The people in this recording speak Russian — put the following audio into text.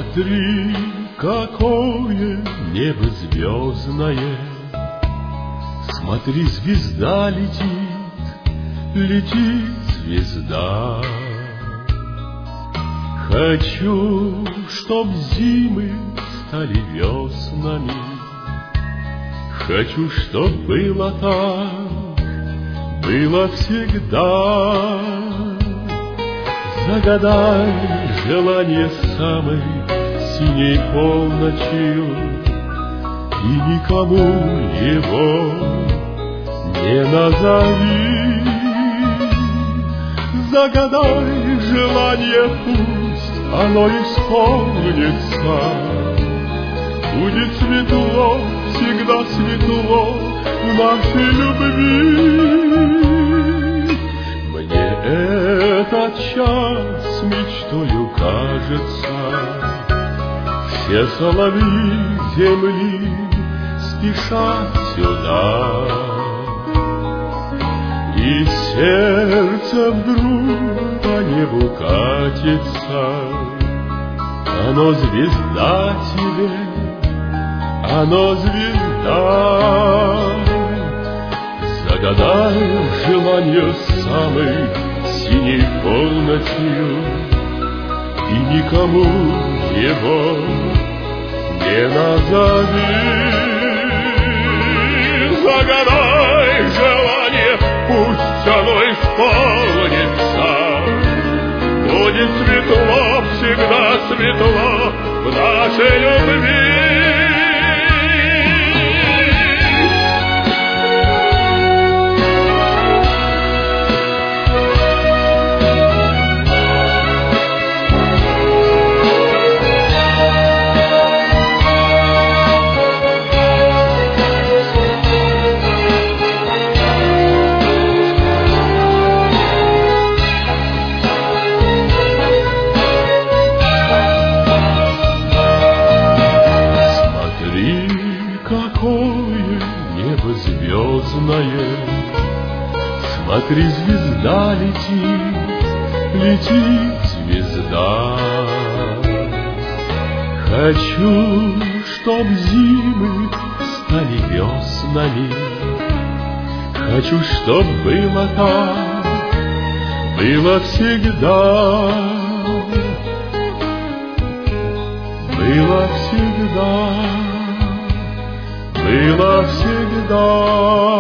Смотри, какое небо звездное, смотри, звезда летит, летит звезда. Хочу, чтоб зимы стали веснами, хочу, чтоб было так, было всегда. Загадай желание самой синей полночью, и никому его не назови. Загадай желание, пусть оно исполнится. Будет светло, всегда светло в нашей любви. Мне этот час мечтою кажется, все соловьи земли спешат сюда, и сердце вдруг по небу катится. Оно звезда тебе, оно звезда. Загадай желание самой синей полночью, и никому его не назови. Загадай желание, пусть оно исполнится. Будет светло, всегда светло в нашей любви. Какое небо звездное, смотри, звезда летит, летит звезда. Хочу, чтоб зимы стали веснами, хочу, чтоб было так, было всегда, было всегда. Было всегда.